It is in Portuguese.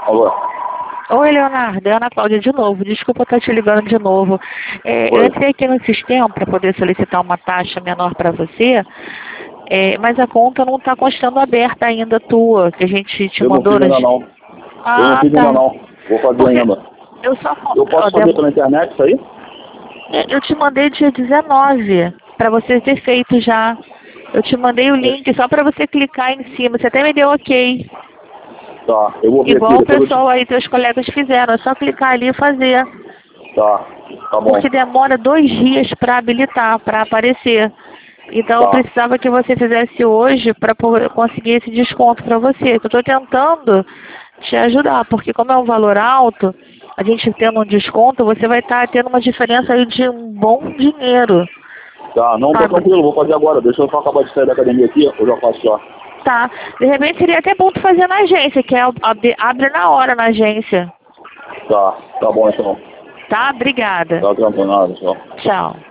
Alô? Oi, Leonardo. É a Ana Cláudia de novo. Desculpa estar te ligando de novo. Eu entrei aqui no sistema para poder solicitar uma taxa menor para você, mas a conta não está constando aberta ainda tua, que a gente te mandou. Eu não fiz ainda não. Eu não fiz ainda não. Vou fazer ainda. Eu só... Eu posso fazer pela internet isso aí? Eu te mandei dia 19 para você ter feito já. Eu te mandei o link só para você clicar em cima. Você até me deu ok. Tá, eu vou ver Igual aqui. o pessoal aí, teus colegas fizeram. É só clicar ali e fazer. Tá bom. Porque demora 2 dias para habilitar, para aparecer. Então eu precisava que você fizesse hoje para conseguir esse desconto para você. Eu estou tentando te ajudar, porque como é um valor alto, a gente tendo um desconto, você vai estar tendo uma diferença aí de um bom dinheiro. Tá, não, tô tranquilo, vou fazer agora. Deixa eu só acabar de sair da academia aqui, eu já faço já. Tá, de repente seria até bom tu fazer na agência, que abre na hora na agência. Tá bom então. Tá, obrigada. Tá tranquilo, nada, tchau. Tchau.